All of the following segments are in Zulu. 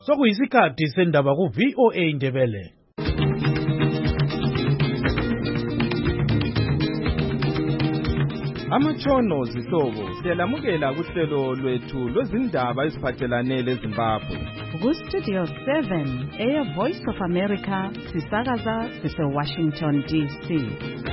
Sokuyisikhathi sendaba ku VOA Indebele. Amatshono zihlobo siyalamukela kuhlelo lwethu lwezindaba eziphathelane leZimbabwe. Ku Studio 7 Air Voice of America sisakaza sise Washington DC.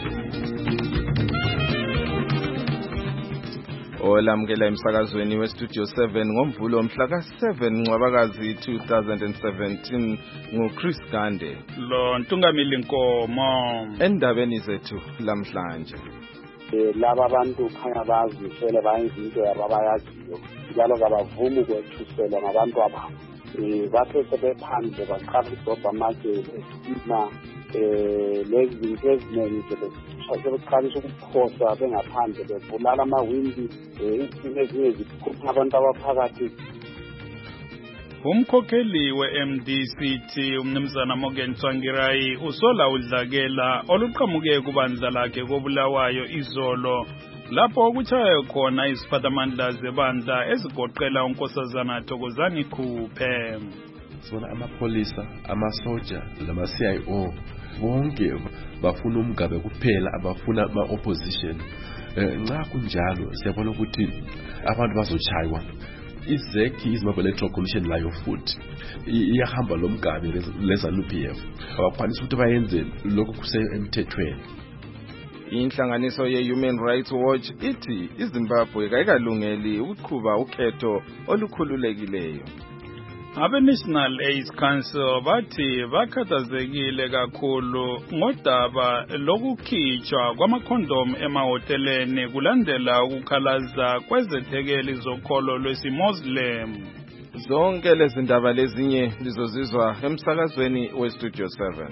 Olamukela emsakazweni we Studio 7 ngoMvulo mhla ka7 Ncwabakazi 2017 nguChris Gande. Lo Ntungamili Nkomo. Endabeni zethu lamhlanje. Laba abantu khanya bazisele bayenza into yabayaziyo njalo kabavumi ukwethuselwa ngabantu ababo. Bathe sebephandle baqala ukudobha amajele esima lezi zinto eziningi sebeqalisa ukuphosa bengaphandle bebulala amawindi izinto ezinye zikhupha abantu abaphakathi. Umkhokheli we-MDCT umnumzana Morgan Tsvangirai usola udlakela oluqhamuke kubandla lakhe kobulawayo izolo lapho okutshaye khona iziphathamandla zebandla ezigoqela unkosazana Thokozani Khuphe. Sona amapolisa, amasoja, lama-CIO bonke bafuna umgabe kuphela abafuna ama-opposition. Nxa kunjalo siyabona ukuthi abantu bazochaywa. Izeki iZimbabwe Electoral Commission layo futhi iyahamba lomgabe leZANU-PF abakwanisa ukuthi bayenze lokho kusemthethweni. Inhlanganiso ye-Human Rights Watch ithi iZimbabwe kayikalungeli ukuqhuba ukhetho olukhululekileyo. Abe-National AIDS Council bathi bakhathazekile kakhulu ngodaba lokukhitshwa kwamakhondom emahoteleni kulandela ukukhalaza kwezethekeli zokholo lwesiMuslim. Zonke lezi ndaba lezinye lizozizwa emsakazweni weStudio 7.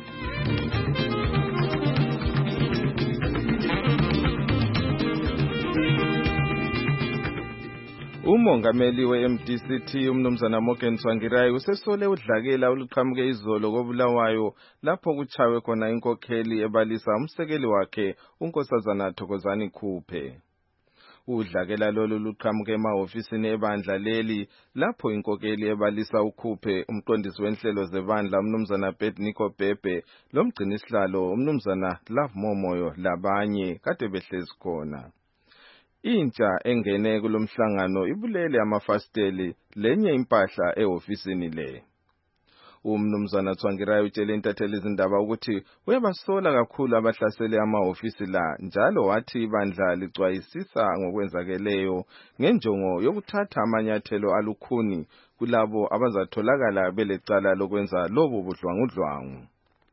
Umongameli we-MDCT umnumzana Morgan Tsvangirai usesole udlakela oluqhamuke izolo kobulawayo lapho kuchawe khona inkokheli ebalisa umsekeli wakhe unkosazana Thokozani Khuphe. Udlakela lolu luqhamuke emahofisini ebandla leli lapho inkokheli ebalisa uKhuphe umqondisi wenhlelo zebandla umnumzana Nico Bhebhe lomgcinisihlalo umnumzana Love Momoyo labanye kade behlezi khona. Intsha engene kulomhlangano ibulele amafasteli lenye impahla ehofisini le. Umnumzana Tsvangirai utshele intatheli izindaba ukuthi uyabasola kakhulu abahlasele amahofisi la njalo wathi ibandla licwayisisa ngokwenzakeleyo ngenjongo yokuthatha amanyathelo alukhuni kulabo abazatholakala belecala lokwenza lobo budlwangudlwangu.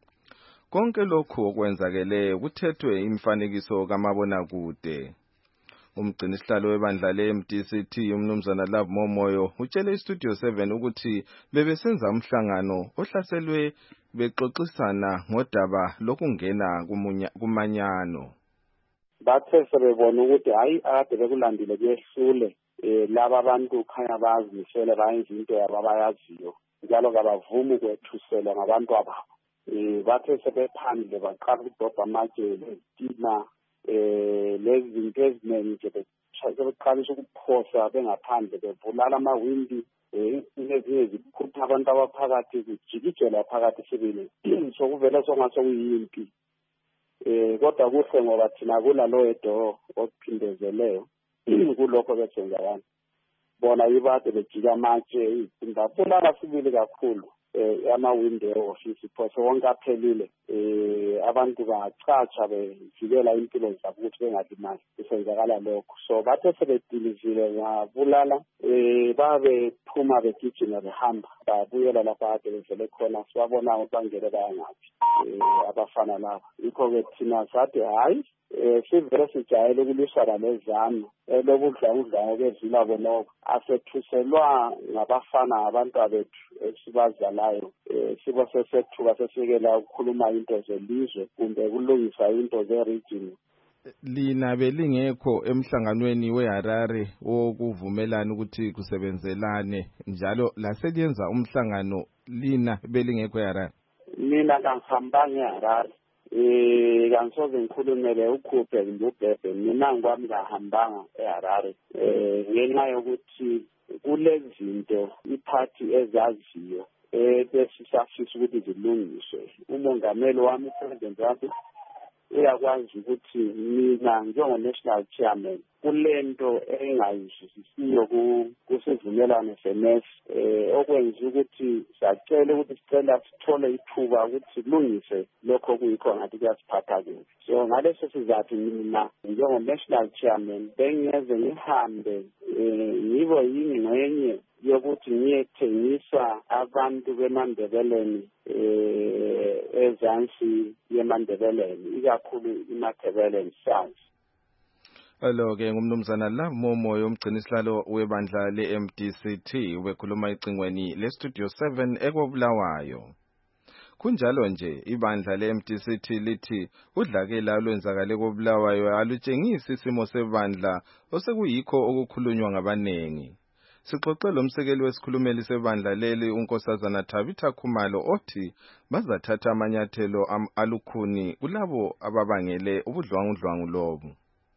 Konke lokhu okwenzakele kuthethwe imifanekiso kamabonakude. Umgcinisihlalo webandla le-MDCT umnumzana Love Momoyo utshele iStudio 7 ukuthi bebesenza umhlangano ohlaselwe bexoxisana ngodaba lokungena kumanyano. Bathe sebebona ukuthi hayi ade bekulandile kuyehlule laba abantu khanya bazisele bayenza into yabayaziyo njalo kabavumi ukwethuselwa ngabantu ababo. Bathe sebephandle baqala ukudobha amajele esima lezi zinto eziningi sebeqalisa ukuphosa bengaphandle bebulala amawindi izinto ezinye zikhupha abantu abaphakathi kujikijela phakathi sibili sokuvela songase kuyimpi. Kodwa kuhle ngoba thina kulalo edo okuphindezeleyo kulokho kwenzakala bona yibade bejika amatshe indabulala sibili kakhulu amawindi office phose wonke aphelile abantu bacatsha bevikela impilo zabo ukuthi bengalimali isenzakala lokho. So bathe sebedilizile ngabulala babe phuma begijima behamba babuyela lapha ade bevele khona sibabona ukuthi bangele bayangaphi abafana laba. Yikho ke thina sathi hayi sivele sijayele ukulwisana lezano lokudla okwedlula bonoko asethuselwa ngabafana abantu abethu esibazalayo sibo sesethuka sesikela ukukhuluma into zelizwe kumbe kulungisa into ze-region. Lina belingekho emhlanganweni weHarare wokuvumelana ukuthi kusebenzelane njalo laseliyenza umhlangano lina belingekho eHarare. Mina ngihambanga eHarare kangisoze ngikhulumele ukhuphe ngubhebhe mina ngwami ngahambanga eHarare ngenxa yokuthi kulezi zinto iphathi ezaziyo bese safisa ukuthi zilungiswe. Umongameli wami upresident wami uyakwazi ukuthi mina njengo-national chairman kulento engayizwisisiyo kusivumelwano SMS okwenza ukuthi sacela ukuthi sicela sithole ithuba ukuthi silungise lokho kuyikho ngathi kuyasiphatha kubi. So ngaleso sizathu mina njengo-national chairman bengiyeze ngihambe ngibo yingxenye yokuthi ngiyethengisa abantu beMandebeleni ezansi yeMandebeleni ikakhulu iMatabeleland South. Alo-ke ngumnumzana la Momo yomgcinisihlalo webandla le-MDCT ubekhuluma ecingweni le-Studio 7 eKobulawayo. Kunjalo nje ibandla le-MDCT lithi udlakela olwenzakale eKobulawayo alutshengisi isimo sebandla osekuyikho okukhulunywa ngabanengi. Sixoxe lo msekeli wesikhulumeli sebandla leli unkosazana Tabitha Khumalo othi bazathatha amanyathelo alukhuni kulabo ababangele ubudlwangudlwangu lobu.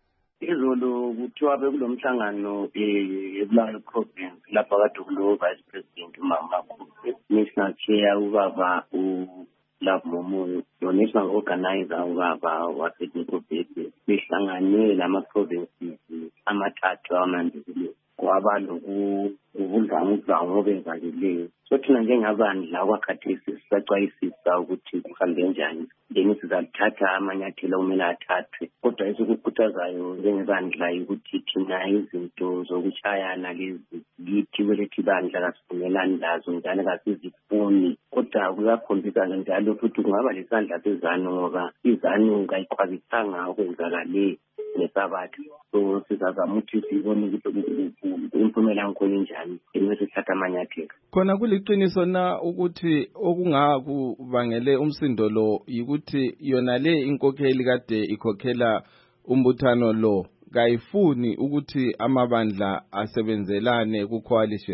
Izolo kuthiwa bekulomhlangano eBulawayo province lapha kade kulo vice president umama national chair ubaba uLove Momoyo national organizer ubaba waseNikobhebhe behlangane lama provinces amathathu amandebele kwaba ubudlwangudlwangu obenzakeleyo. So thina njengabandla kwakhathesi sisacwayisisa ukuthi kuhambe njani then sizathatha amanyathelo okumele athathwe. Kodwa esikukhuthazayo njengebandla ukuthi thina izinto zokushayana lezi lithi kwelethi bandla kasivumelani lazo njalo kasizifuni. Kodwa kuyakhombisa njalo futhi kungaba lesandla sezanu ngoba izanu kayikhwabithanga okwenzakale ngesabatha. So sizazama ukuthi sibone ukuthi impumela ngikhona njani bese sithatha amanyathelo. Khona kuliqiniso na ukuthi okungakubangele umsindo lo yikuthi yona le inkokheli kade ikhokhela umbuthano lo kayifuni ukuthi amabandla asebenzelane ku-coalition?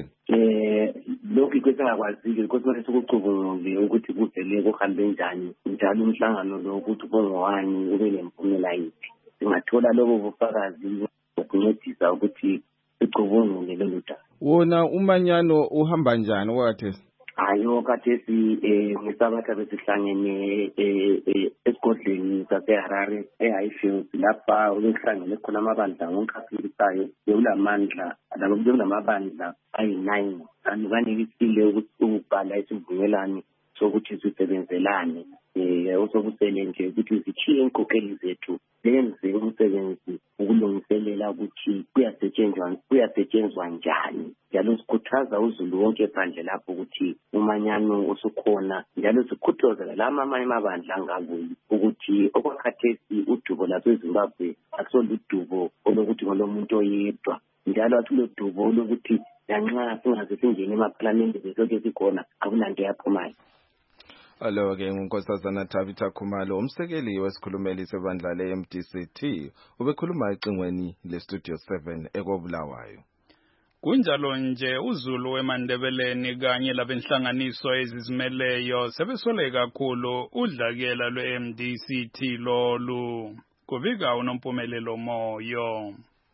Lokhu kwesingakwazi ukuthi sikucubungule ukuthi kuvele kuhambe njani njalo umhlangano lo ukuthi ubongowani ube nempumela yiphi. Singathola lobo bufakazi ukuncedisa ukuthi sicubungule lolu daba. Wona umanyano uhamba njani wakhathesi? Hayo khathesi ngesabatha besihlangene esigodlweni saseHarare eHighfield lapha ukuhlangene khona amabandla wonke aphilisayo bekulamandla bekunamabandla ayi-9 kanikisile ukubhala isivumelwano sokuthi sisebenzelane osokusele nje ukuthi zitshiye inkokheli zethu lenze umsebenzi ukulungiselela ukuthi kuyasetshenzwa njani. Njalo sikhuthaza uzulu wonke phandle lapho ukuthi umanyano usukhona njalo sikhuthaza lama amanye amabandla angabuyi ukuthi okwakhathesi udubo laseZimbabwe akusoludubo olokuthi ngolomuntu oyedwa njalo atulodubo olokuthi lanxa singaze singene emaparlamente besoke sikhona akunanto yaphumayo. Alo-ke ngunkosazana Tabitha Khumalo umsekeli wesikhulumeli sebandla le-MDCT ubekhuluma ecingweni le-Studio 7 eKobulawayo. Kunjalo nje uzulu weMandebeleni kanye labenhlanganiso ezizimeleyo sebesole kakhulu udlakela lwe-MDCT lolu. Kubika uNompumelelo Moyo.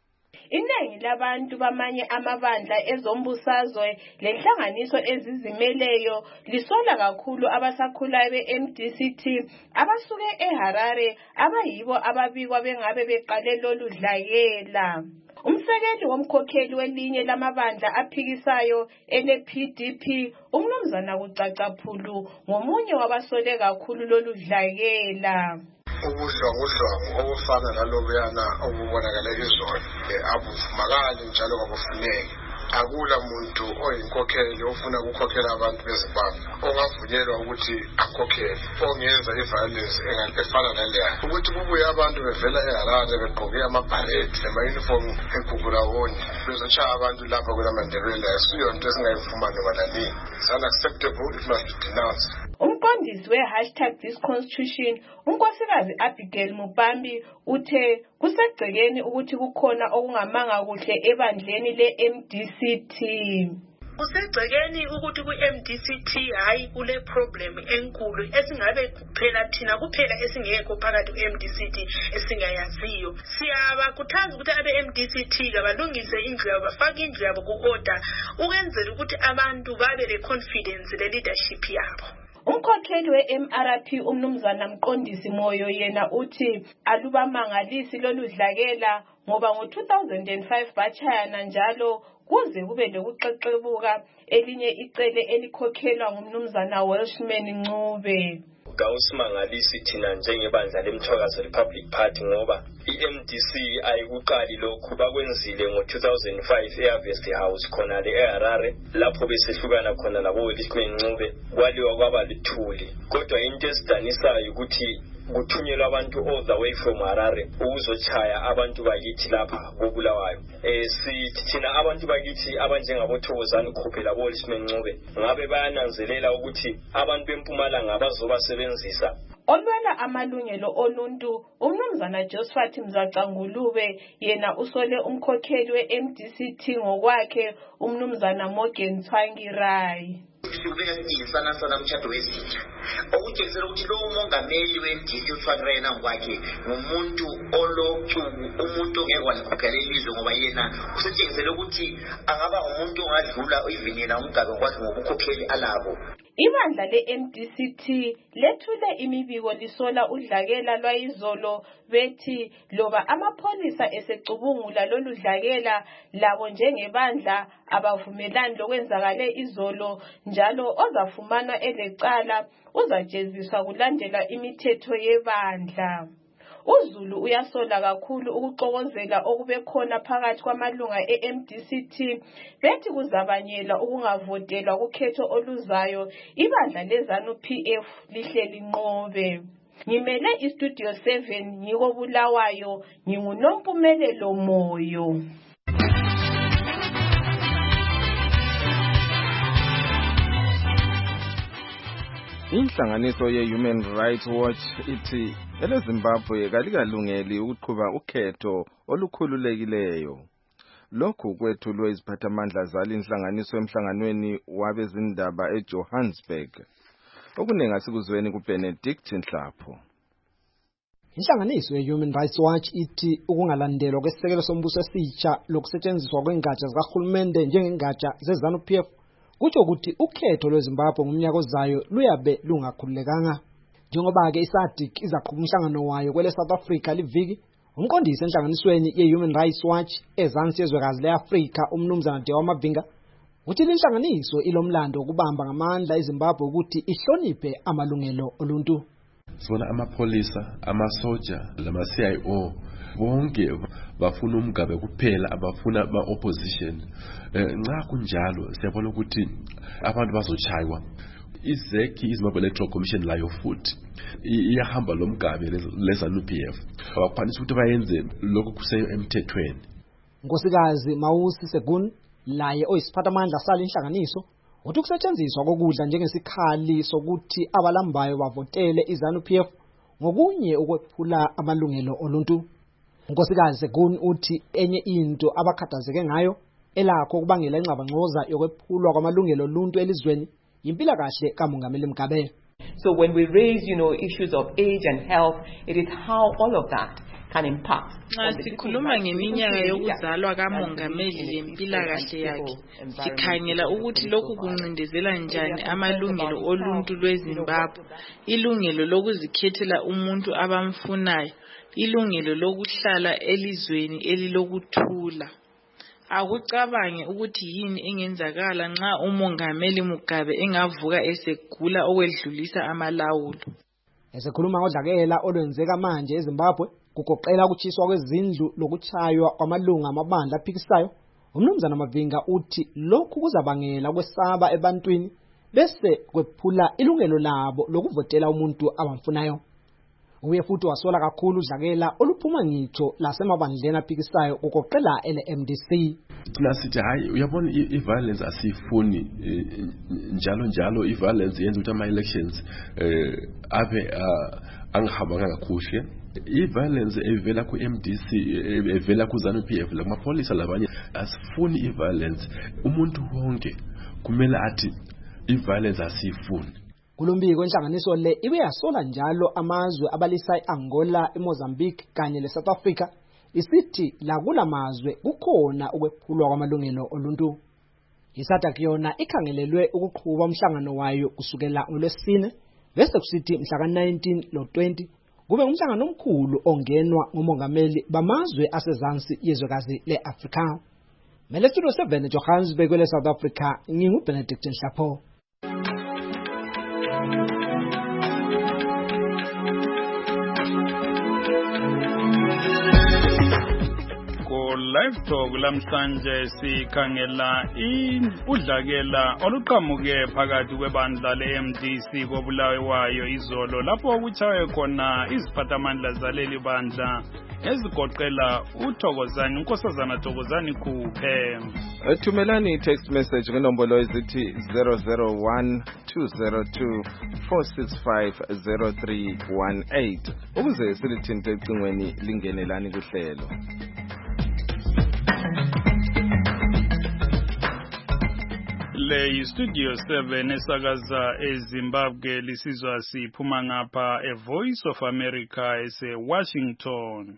Iningi labantu bamanye amabandla ezombusazwe lenhlanganiso ezizimeleyo lisola kakhulu abasakhulayo be-MDCT abasuke eHarare abayibo ababikwa bengabe beqale lolu dlakela. Umsekeli womkhokheli welinye lamabandla aphikisayo ele-PDP umnumzana kucacaphulu ngomunye wabasole kakhulu lolu dlakela. Ubudlwangudlwangu obufana nalobuyana obubonakala izolo abuvumakali njalo kabufuneki. Akula muntu oyinkokheli ofuna ukukhokhela abantu beZimbabwe ongavunyelwa ukuthi akhokhele ongenza iviolence efana naleya ukuthi kubuye abantu bevela eHarare begqoke amabharethi nama-uniform eGugulawoni bezotshaya abantu lapha kweMandebele asiyonto esingayivuma noma nanini. It's unacceptable, it must be denounced. Umqondisi we-#thisconstitution unkosikazi Abigail Mupambi uthe kusegcekeni ukuthi kukhona okungamanga kuhle ebandleni le-MDCT. kusegcekeni ukuthi ku-MDCT hayi kule problem enkulu esingabe kuphela thina kuphela esingekho phakathi ku-MDCT esingayaziyo. Siyabakhuthaza ukuthi abe-MDCT kabalungise indlu yabo, bafake indlu yabo ku-order ukwenzela ukuthi abantu babe le-confidence le-leadership yabo. Umkhokheli we-MRP umnumzana Mqondisi Moyo yena uthi alubamangalisi lolu dlakela ngoba ngo-2005 bachayana njalo kuze kube lokuxexebuka elinye icele elikhokhelwa ngumnumzana Welshman Ncube. Kawusimangalisi thina njengebandla lemthwakazo Republic Party ngoba iMDC ayikuqali lokhu bakwenzile ngo-2005 eHarvest House khona le eHarare lapho besehlukana khona labo Welshman Ncube kwaliwa kwaba lithuli. Kodwa into esidanisayo ukuthi kuthunyelwa abantu all the way from Harare ukuzochaya abantu bakithi lapha koBulawayo. Sithi thina abantu bakithi abanjengabothokozani Khuphe labo Welshman Ncube ngabe bayananzelela ukuthi abantu beMpumalanga bazobasebenzisa. Olwela amalungelo oluntu umnumzana Josephat Mzacangulube yena usole umkhokheli we-MDCT ngokwakhe umnumzana Morgan Twangirai. Sikubeka sidingisana sana umtshado wesitha okutshengisela ukuthi lo mongameli we-MDC uThwangirai ngokwakhe ngumuntu olochuku, umuntu ongeke walikhokhela ilizwe ngoba yena usetshengisela ukuthi angaba ngumuntu ongadlula even yena umgabe kwakhe ngobukhokheli alabo. Ibandla le-MDCT lethule imibiko lisola udlakela lwayizolo bethi loba amapholisa esecubungula lolu dlakela labo njengebandla abavumelani lokwenzakale izolo njalo ozafumana elecala uzajeziswa kulandela imithetho yebandla. uZulu uyasola kakhulu ukuxokozela okube khona phakathi kwamalunga eMDCT bethi kuzabanyela ukungavotelwa kukhetho oluzayo ibandla leZANU PF lihleli nqobe. Ngimele iStudio 7 ngiko Bulawayo nginguNompumelelo Moyo. Inhlanganiso ye-Human Rights Watch ithi eleZimbabwe kalikalungeli ukuqhuba ukhetho olukhululekileyo. Lokhu kwethulwe iziphathamandla zali inhlanganiso emhlanganweni wabezindaba eJohannesburg. Okuningi asikuzweni kuBenedict Nhlapho. Inhlanganiso ye-Human Rights Watch ithi ukungalandelwa kwesisekelo sombuso esitsha lokusetshenziswa kwengatsha zikahulumende njengengatsha zeZANU PF kutsho ukuthi ukhetho lweZimbabwe ngomnyaka ozayo luyabe lungakhululekanga. Njengoba-ke iSADC izaqhuba umhlangano wayo kwele South Africa liviki, umqondisi enhlanganisweni ye-Human Rights Watch ezansi yezwekazi le-Afrika umnumzana Dewa Mavinga uthi inhlanganiso ilomlando ukubamba ngamandla eZimbabwe ukuthi ihloniphe amalungelo oluntu. Sibona amapholisa, amasoja, lama-CIO bonke bafuna umgabe kuphela abafuna ama-opposition. Nxa kunjalo siyabona ukuthi abantu bazochaywa. IZEC iZimbabwe Electoral Commission layo futhi iyahamba lo mgabe leZANU PF. Abakwanisa ukuthi bayenze lokhu kuseyo emthethweni. Nkosikazi Mawusi Segun laye oyisiphathamandla sale inhlanganiso uthi ukusetshenziswa kokudla njengesikhali sokuthi abalambayo bavotele iZANU PF ngokunye ukwephula amalungelo oluntu. Nkosikazi Segun uthi enye into abakhathazeke ngayo elakho kubangela ingxabangxoza yokwephulwa kwamalungelo oluntu elizweni impilakahle kaMongameli Mugabe. So when we raise, issues of age and health, it is how all of that can impact. Sikhuluma ngeminyaka yokuzalwa kaMongameli lempilakahle yakhe. Sikhangela ukuthi lokhu kuncindezela njani amalungelo oluntu lweZimbabwe, ilungelo lokuzikhethela umuntu abamfunayo, ilungelo lokuhlala elizweni elilokuthula. Akucabange ukuthi yini engenzakala nxa uMongameli Mugabe engavuka esegula okwedlulisa amalawulo. Esekhuluma ngodlakela olwenzeka manje eZimbabwe kugoqela ukuchiswa kwezindlu lokuchaywa kwamalunga amabandla aphikisayo, umnumzana Mavinga uthi lokhu kuzabangela ukwesaba ebantwini bese kwephula ilungelo labo lokuvotela umuntu abamfunayo. Uye futhi wasola kakhulu udlakela oluphuma ngitsho lasemabandleni aphikisayo kugoqela ele-MDC. Thina sithi hayi uyabona i-violence asifuni njalo i-violence yenza ukuthi ama-elections abe angihambanga kakuhle. I-violence evela ku-MDC evela ku-ZANU PF lakuma-polisa labanye asifuni i-violence. Umuntu wonke kumele athi i-violence asiyifuni. Kulombiko inhlanganiso le ibe yasola njalo amazwe abalisa iAngola, iMozambique kanye leSouth Africa isithi la kulamazwe kukhona ukwephulwa kwamalungelo oluntu. ISADC yona ikhangelelwe ukuqhuba umhlangano wayo kusukela ngoLwesine bese kusithi mhla ka-19 no-20 kube umhlangano omkhulu ongenwa ngumongameli bamazwe asezansi yezwekazi le-Afrika. Mele Studio 7 Johannesburg kwele South Africa, nginguBenedict Nhlapho. Live Talk lamhlanje sikhangela udlakela oluqhamuke phakathi kwebandla leMDC kobulawayo izolo lapho kuchaye khona iziphathamandla zaleli bandla ezigoqela uThokozani uNkosazana Thokozani Khuphe. Thumelani text message ngenombolo ezithi 0012024650318 ukuze silithinte ecingweni lingenelani kuhlelo. Le Studio 7 esakaza eZimbabwe lisizwa siphuma ngapha Voice of America eseWashington.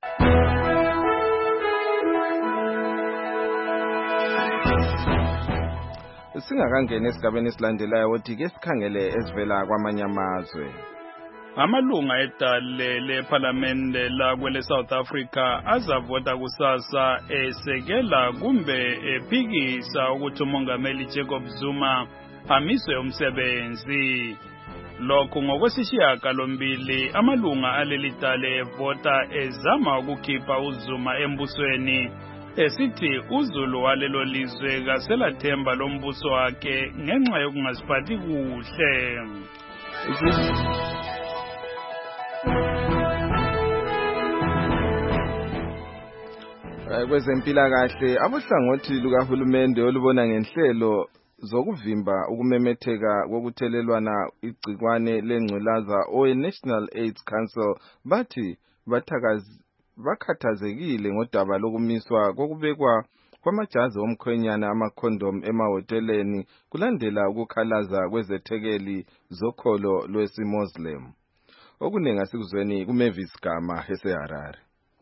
Singakangena esigabeni esilandelayo wothi ke sikhangele esivela kwamanye amazwe. Amalunga edale leParliamente la kwele South Africa azavota kusasa esekela kumbe ephikisa ukuthi umongameli Jacob Zuma amiswe umsebenzi. Lokho ngokwesishiyagalombili amalunga aleli dale evota ezama ukukhipha uZuma embusweni esithi uZulu walelo lizwe kaselathemba lombuso wakhe ngenxa yokungaziphathi kuhle. Kwezempilakahle abohlangothi lukahulumende olubona ngenhlelo zokuvimba ukumemetheka kokuthelelwana igcikwane lengculaza owe-National AIDS Council bathi bakhathazekile ngodaba lokumiswa kokubekwa kwamajazi omkhwenyana amakhondom emahoteleni kulandela ukukhalaza kwezethekeli zokholo lwesi-Muslim. Okuningi asikuzweni kuMavis Gama eseHarare.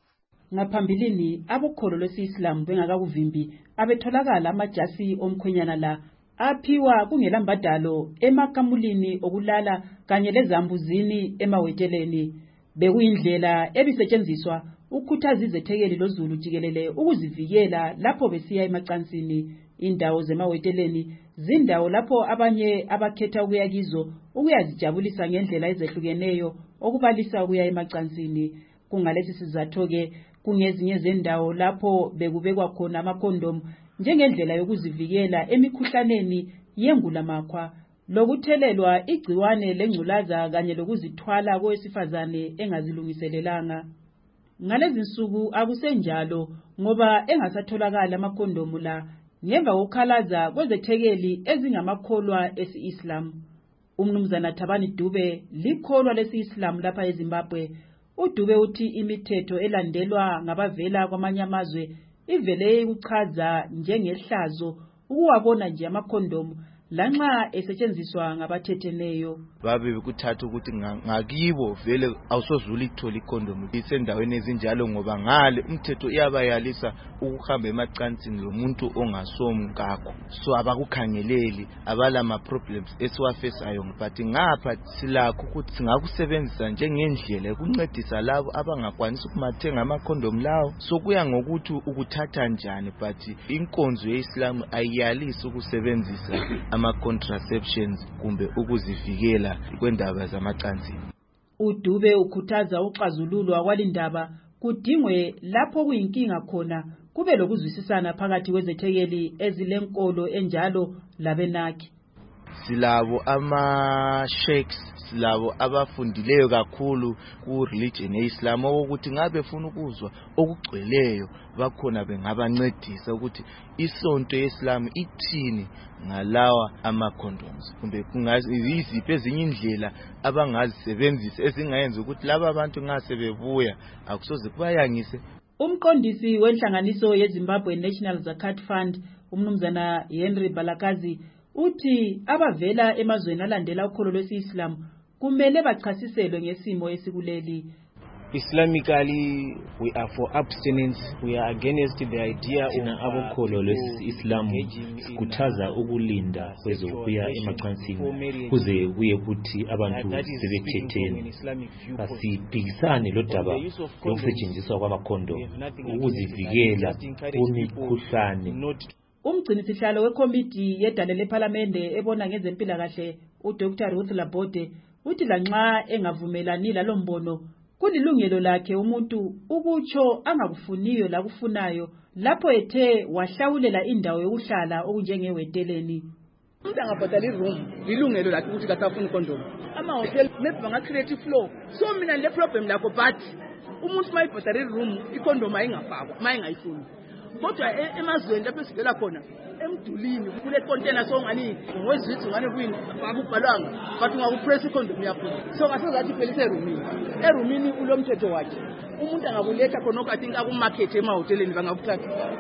Ngaphambilini abokholo lwesi-Islam bengakakuvimbi abetholakala amajasi omkhwenyana la aphiwa kungelambadalo emakamulini okulala kanye lezambuzini emaweteleni. Bekuyindlela ebisetshenziswa ukukhuthaza izethekeli loZulu jikelele ukuzivikela lapho besiya emacansini. Indawo zemaweteleni zindawo lapho abanye abakhetha ukuya kizo ukuyazijabulisa ngendlela ezehlukeneyo okubalisa ukuya emacansini. Kungalesi sizatho ke kungezinye zendawo lapho bekubekwa khona amakhondom njengendlela yokuzivikela emikhuhlaneni yengulamakhwa lokuthelelwa igciwane lengculaza kanye lokuzithwala kowesifazane engazilungiselelanga. Ngalezi nsuku akusenjalo ngoba engasatholakala amakhondomu la ngemva kokukhalaza kwezethekeli ezingamakholwa esi-Islam. Umnumzana Thabani Dube likholwa lesi-Islam lapha eZimbabwe. uDube uthi imithetho elandelwa ngabavela kwamanye amazwe ivele ukuchaza njengehlazo ukuwabona nje amakhondomu lanxa esetshenziswa ngabathetheneyo. Babe bekuthatha ukuthi ngakibo vele awusozula ithola ikhondomu isendaweni ezinjalo ngoba ngale umthetho iyabayalisa ukuhamba emacansini lomuntu ongasomkakho. So abakukhangeleli abala ama problems esiwafesayo but ngapha silakho ukuthi singakusebenzisa njengendlela ukuncedisa labo abangakwanisi ukumathenga amakhondomu lawo. So kuya ngokuthi ukuthatha njani but inkonzo yeIslam ayiyalisi ukusebenzisa ama-contraceptions kumbe ukuzivikela kwendaba zamacansini. uDube ukhuthaza uxazululwa kwalindaba kudingwe lapho kuyinkinga khona kube lokuzwisisana phakathi kwezethekeli ezilenkolo enjalo labenakhi. Silabo ama-sheikhs, silabo abafundileyo kakhulu ku-religion ye-Islam ukuthi ngabe funa ukuzwa okugcweleyo bakhona bengabancedisa ukuthi isonto ye-Islam ithini ngalawa ama-condoms kumbe kungaziphi ezinye indlela abangazisebenzisa ezingayenza ukuthi laba abantu ngase bebuya akusoze kubayangise. Umqondisi wenhlanganiso yeZimbabwe National Zakat Fund umnumzana Henry Balakazi uthi abavela emazweni alandela ukholo lwesi-Islam kumele bachasiselwe ngesimo esikuleli. Islamically, we are for abstinence. We are against the idea of abokholo lwesi-Islam sikhuthaza ukulinda kwezokuya emacansini kuze kuye kuthi abantu sebekhethene. Asiphikisane lodaba lokusetshenziswa kwamakhondomu ukuzivikela kumikhuhlane. Umgcinisihlalo wekomiti yedale lephalamende ebona ngezempilakahle uDr. Ruth Labode uthi lanxa engavumelani lalombono kulilungelo lakhe umuntu ukutsho angakufuniyo lakufunayo lapho ethe wahlawulela indawo yokuhlala okunjengeweteleni. Umuntu angabhadala iroom ilungelo lakhe ukuthi kasafuna ikondom. Ama-hotel maybe banga-create floor. So mina le problem lakho but umuntu mayibhadala iroom ikondom ayingafakwa mayingayifuni. Kodwa emazweni lapho esivela khona emdulini kule container songani ngozithu ngane kwini akubhalanga but ungakupress ikondom yakho so ngasezathi phela erumini ulomthetho wakhe umuntu angakuletha khona okathi akumarket emahoteleni bangakuthatha.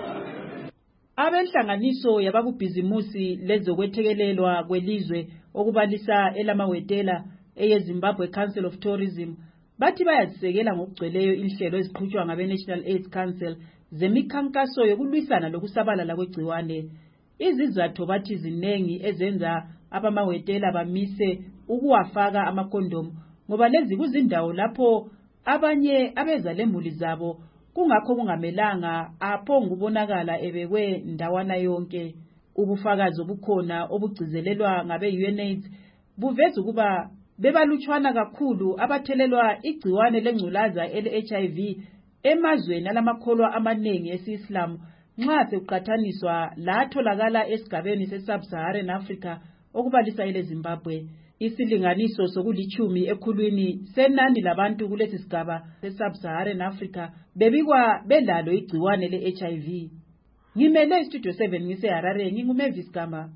Abenhlanganiso yabakubhizimusi lezokwethekelelwa kwelizwe okubalisa elamawetela eyeZimbabwe Council of Tourism bathi bayazisekela ngokugcweleyo inhlelo eziqhutshwa ngabe-National AIDS Council zemikhankaso yokulwisana lokusabalala kwegciwane. Izizathu bathi zinengi ezenza abamawetela bamise ukuwafaka amakondomu ngoba lezi kuzindawo lapho abanye abeza lemuli zabo kungakho kungamelanga aphonga ubonakala ebekwe ndawana yonke. Ubufakazi obukhona obugcizelelwa ngabe-UNAIDS buveza ukuba bebalutshwana kakhulu abathelelwa igciwane lengculaza ele-HIV emazweni alamakholwa amanengi esi-Islam nxa sekuqathaniswa latholakala esigabeni se-Sub-Saharan Africa okubalisa ele-Zimbabwe. Isilinganiso sokulithumi ekhulwini senani labantu kulesi sigaba se-Sub-Saharan Africa bebikwa belalo igciwane le-HIV. Ngimele iStudio 7 ngise-Harare nginguMavis Gama.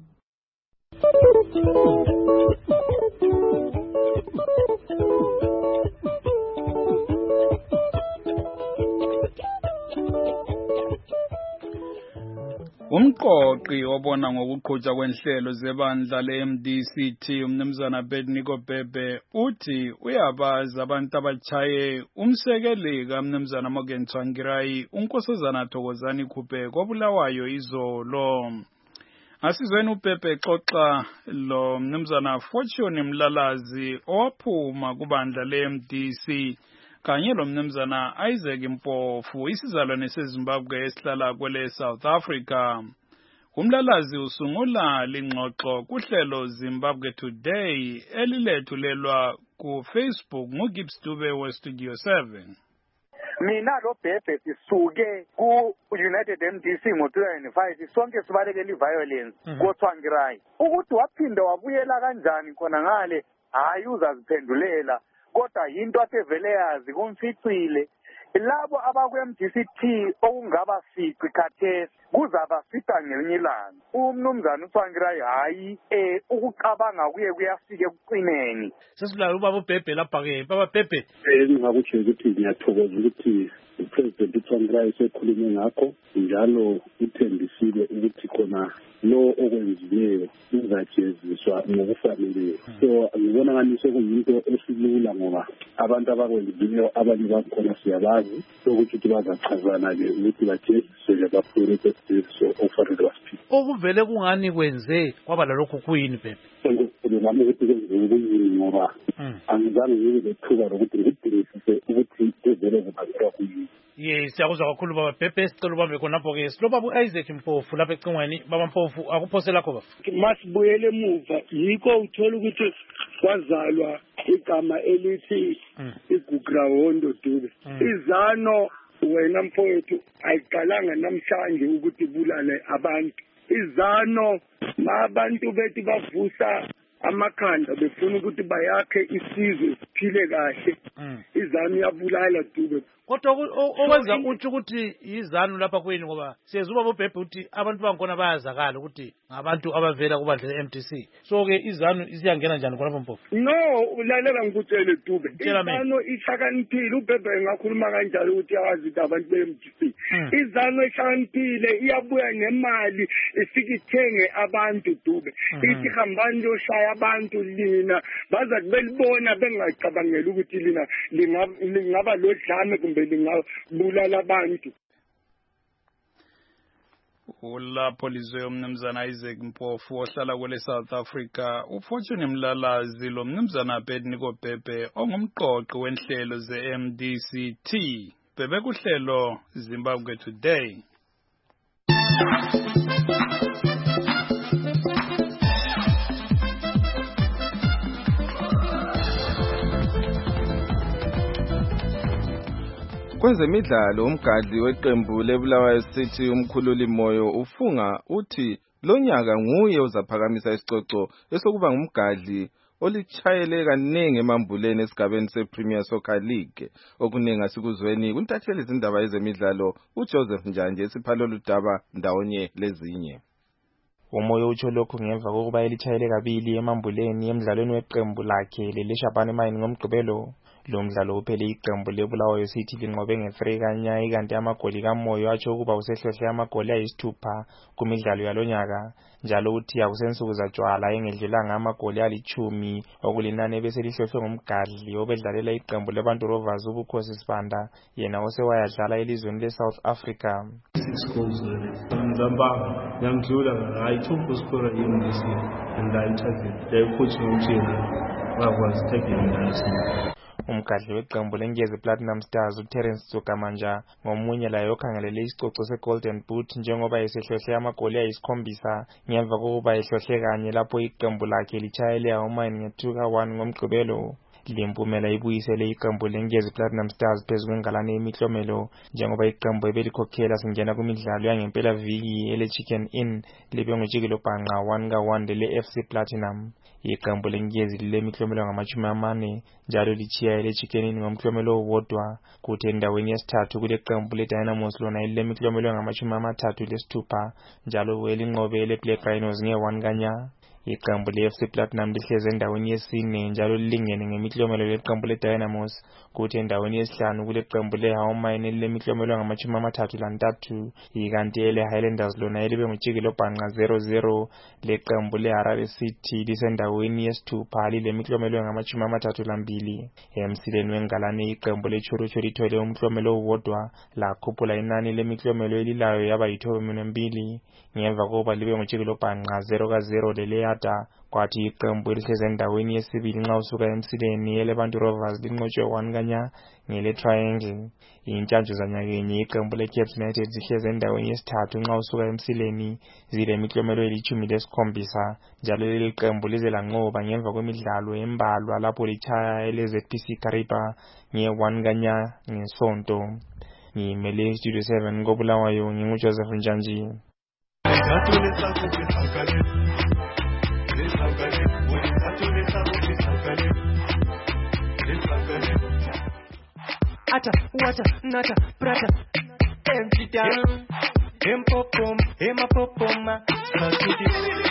Umqoqi obona ngokuqhutshwa kwenhlelo zebandla le-MDCT umnumzana Bedniko Bebe uthi uyabaza abantu abachaye umsekeli kaMnumzana Morgan Tsvangirai uNkosazana Thokozani Khubeko obulawayo izolo. Asizweni uBebe xoxa lo Mnumzana Fortune Mlalazi owaphuma kubandla le-MDC kanye lo Mnumzana Isaac Mpofu isizalwane seZimbabwe esihlala kwele South Africa. Umlalazi usungula lingxoxo kuhlelo Zimbabwe Today elilethulelwa ku Facebook nguGibbs Dube weStudio 7. Mina lo Bebe sisuke ku United MDC ngo-2005 sonke sibalekele violence koTsvangirai ukuthi waphinda wabuyela kanjani khona ngale hayi uzaziphendulela kodwa into asevele yazi kumficile labo abakwe-MDCT okungaba siqi khathesi kuzaba sita ngelinye ilanga. Umnumzana uTsvangirai hayi ukucabanga kuye kuyafika ekuqineni. Sesilala ubaba uBebe lapha-ke baba Bebe. Engingakutsho ukuthi ngiyathokoza ukuthi uPresident uTsvangirai sekhulume ngakho njalo uthembisile ukuthi khona lo okwenzileyo uzajeziswa ngokufaneleyo. So ngibona ngani sekuyinto esilula ngoba abantu abakwenzileyo abanye bakhona siyabazi sokuthi bazachazana-ke ukuthi bajeziswe baphure bejeziso okufanele basiphile. Okuvele kungani kwenze kwaba lalokhu kuyini Bebe? Ngami ukuthi kwenziwe kuyini ngoba angizange ngibe lethuba lokuthi ngidingisise ukuthi kuvele kubangelwa kuyini. Yes, siyakuzwa kakhulu baba Bebe sicela ubambe khonapho-ke silobaba u-Isaac Mpofu lapha ecingweni. Baba Mpofu akuphose lakho baba. Masibuyele emuva yikho uthola ukuthi kwazalwa igama elithi igugrawondo Dube. Izano wena mfowethu ayiqalanga namhlanje ukuthi bulale abantu. Izano abantu bethu bavusa amakhanda befuna ukuthi bayakhe isizwe baphile kahle izanu yabulala Dube kodwa okwenza uthi ukuthi izanu lapha kwini ngoba siyezuba boBhebhe uthi abantu bangkhona bayazakala ukuthi ngabantu abavela kubandla leMDC so ke izanu isiyangena njani khona Mpofu no ulalela ngikutshele Dube izanu ihlakaniphile uBhebhe engakhuluma kanjalo ukuthi yazi ukuthi abantu beMDC izanu ihlakaniphile iyabuya nemali ifike ithenge abantu Dube ithi hambani loshaya abantu lina baza kubelibona bengacabangela ukuthi lina lingaba lodlame kumbe lingabulala abantu. Ulapho lizwe umnumzana Isaac Mpofu ohlala kule South Africa uFortune Mlalazi lo mnumzana Abednego Bhebhe ongumqoqi wenhlelo ze-MDCT bebe kuhlelo Zimbabwe Today. Kwezemidlalo umgadli weqembu leBulawayo City umkhululi Moyo ufunga uthi lo nyaka nguye uzaphakamisa isicoco esokuba ngumgadli olichayele kaningi emambuleni esigabeni sePremier Soccer League okuningi asikuzweni kuntatheli izindaba ezemidlalo uJoseph Njanje esiphalo ludaba ndawonye lezinye. Umoyo utsho lokho ngemva kokuba elichayele kabili emambuleni emidlalweni weqembu lakhe leLeshabane Mine ngomgqibelo. Lo mdlalo uphele iqembu leBulawayo City linqobe nge3 kanyayi kanti amagoli kaMoyo atsho ukuba usehlohle amagoli ayisithupha kumidlalo yalonyaka njalo uthi akusensuku zatshwala engedlulanga amagoli ali10 okulinani bese lihlohlwe ngumgadli obedlalela iqembu leBantu Rovers uBukhosi Sibanda yena osewayadlala elizweni leSouth Africa. 6 goals Nzamba yamdlula ayithofu score in this year and I target the coach was taking that. Umgadli weqembu leNgezi Platinum Stars uTerence Tsukamanja ngomunye layo okhangelele isicoco seGolden Boot njengoba esehlohle amagoli ayisi7 ngemva kokuba ehlohle kanye lapho iqembu lakhe lichayele uMine nge2-1 ngomgqibelo. Limpumela ibuyisele iqembu leNgezi Platinum Stars phezu kwengalane yemiklomelo njengoba iqembu ebelikhokhela singena kumidlalo yangempela viki eleChicken Inn libe ngojikelo bhanqa 1-1 leFC Platinum. Iqembu leNgezi lemiklomelo ngama40 njalo lichiya eleChicken Inn ngomklomelo owodwa kuthi endaweni yesithathu kule qembu leDynamos lona lemiklomelo ngama36 njalo welinqobe leBlack Rhinos nge1 kanya. Iqembu leFC Platinum lihleze endaweni yesine njalo lilingene ngemiklomelo leqembu leDynamos kuthi endaweni yesihlanu kule qembu leHawmine lemiklomelo ngama33 ikanti eleHighlanders lona elibe ngojikelo bhanqa 0-0 leqembu leHarare City lisendaweni yesithupha lilemiklomelo ngama32. Emsileni wengalane iqembu leChurucho lithole umklomelo owodwa lakhuphula inani lemiklomelo elilayo yaba yi12 ngemva kokuba libe ngojikelo bhanqa 0-0 leleyada kwathi iqembu elihleze endaweni yesibili nxa usuka emsileni eleBantu Rovers linqotshwe 1 kanya ngele Triangle. Intshantshu zanyakenye iqembu leCape United zihleze endaweni yesithathu nxa usuka emsileni zilemiklomelo eli17 njalo leli qembu lize lanqoba ngemva kwemidlalo embalwa lapho lichaya eleZPC Kariba nge1 kanya ngesonto. Ngimele Studio 7 koBulawayo nginguJoseph Njanji. Ata, wata, nata, prata, empty down, empopom, emapopoma, masudi,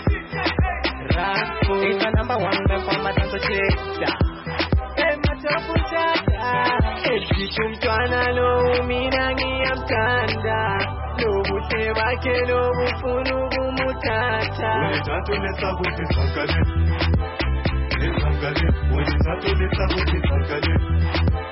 rapo, it's a number 1 for my dance check, ematopuchata, ejichumtwana lo minangi amtanda, lo buteba ke lo bufunu bumutata, unitato lesa buti sakale, unitato lesa buti sakale.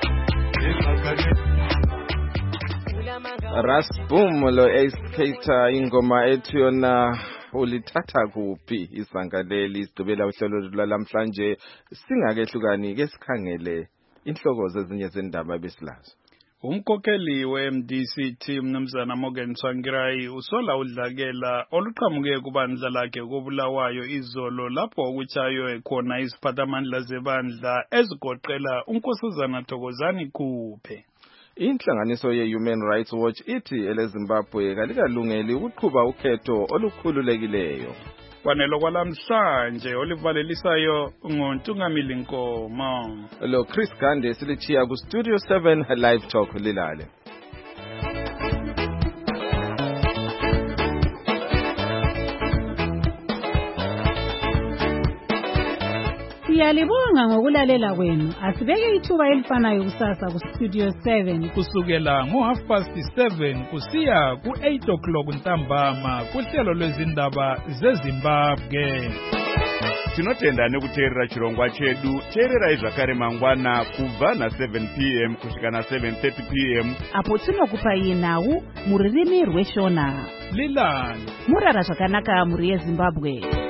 Rasboom lo skater ingoma ethi yona ulithatha kuphi isangaleli sidubela uhlelo lwalamhlanje singakehlukani ke sikhangele inhloko zezinye zendaba besilazo. Umkhokheli weMDCT umnumzana Morgan Tsvangirai usola udlakela oluqhamuke kubandla lakhe koBulawayo izolo lapho ukuchaywe khona iziphathamandla zebandla ezigoqela uNkosazana Thokozani Khuphe. Inhlanganiso ye-Human Rights Watch ithi eleZimbabwe kalikalungeli ukuqhuba ukhetho olukhululekileyo. kwanelo kwalamhlanje olivalelisayo nguNtungamili Nkomo. Lo Chris Gande silichiya ku Studio 7 Live Talk lilale. Siyalibonga ngokulalela kwenu. Asibeke ithuba elifanayo kusasa ku Studio 7 kusukela ngo7:30 kusiya ku8 ntambama kuhlelo lwezindaba zeZimbabwe. Tinotenda nekuteerera chirongwa chedu. Teerera zvakare mangwana kubva na7 p.m. kusvika na7:30 p.m. apo tinokupa nhau muririmi rweshona. Lilani murara zvakanaka muri yeZimbabwe.